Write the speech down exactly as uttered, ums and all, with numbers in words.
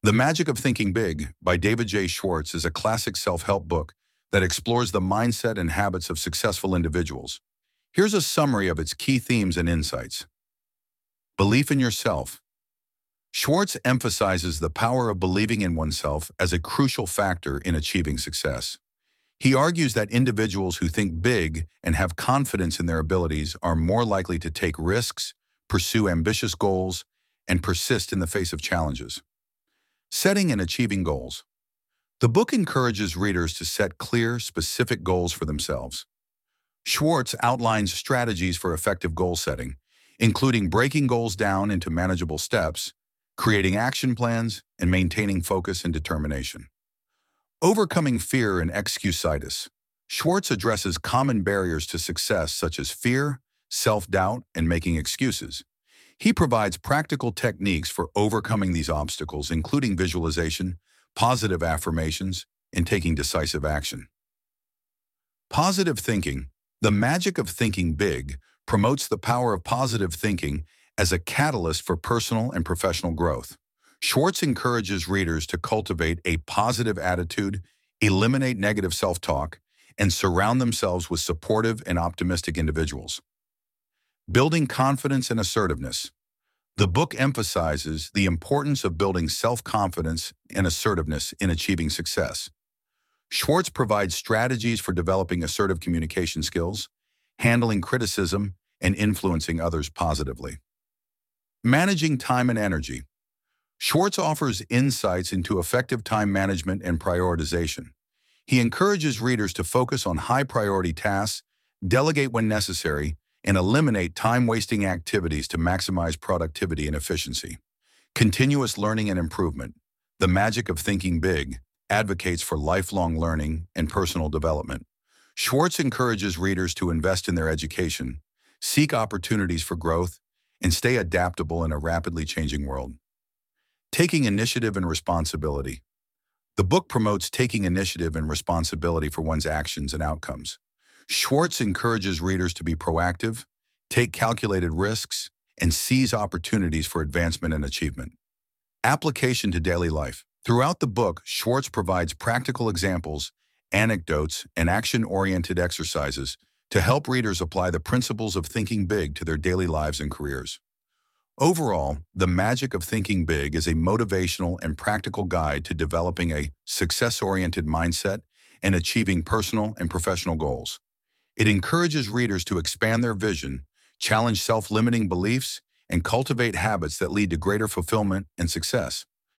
The Magic of Thinking Big by David J. Schwartz is a classic self-help book that explores the mindset and habits of successful individuals. Here's a summary of its key themes and insights. Belief in yourself. Schwartz emphasizes the power of believing in oneself as a crucial factor in achieving success. He argues that individuals who think big and have confidence in their abilities are more likely to take risks, pursue ambitious goals, and persist in the face of challenges. Setting and achieving goals. The book encourages readers to set clear, specific goals for themselves. Schwartz outlines strategies for effective goal setting, including breaking goals down into manageable steps, creating action plans, and maintaining focus and determination. Overcoming fear and excusitis. Schwartz addresses common barriers to success such as fear, self-doubt, and making excuses. He provides practical techniques for overcoming these obstacles, including visualization, positive affirmations, and taking decisive action. Positive thinking. The Magic of Thinking Big promotes the power of positive thinking as a catalyst for personal and professional growth. Schwartz encourages readers to cultivate a positive attitude, eliminate negative self-talk, and surround themselves with supportive and optimistic individuals. Building confidence and assertiveness. The book emphasizes the importance of building self-confidence and assertiveness in achieving success. Schwartz provides strategies for developing assertive communication skills, handling criticism, and influencing others positively. Managing time and energy. Schwartz offers insights into effective time management and prioritization. He encourages readers to focus on high-priority tasks, delegate when necessary, and eliminate time-wasting activities to maximize productivity and efficiency. Continuous learning and improvement. The Magic of Thinking Big advocates for lifelong learning and personal development. Schwartz encourages readers to invest in their education, seek opportunities for growth, and stay adaptable in a rapidly changing world. Taking initiative and responsibility. The book promotes taking initiative and responsibility for one's actions and outcomes. Schwartz encourages readers to be proactive, take calculated risks, and seize opportunities for advancement and achievement. Application to daily life. Throughout the book, Schwartz provides practical examples, anecdotes, and action-oriented exercises to help readers apply the principles of thinking big to their daily lives and careers. Overall, The Magic of Thinking Big is a motivational and practical guide to developing a success-oriented mindset and achieving personal and professional goals. It encourages readers to expand their vision, challenge self-limiting beliefs, and cultivate habits that lead to greater fulfillment and success.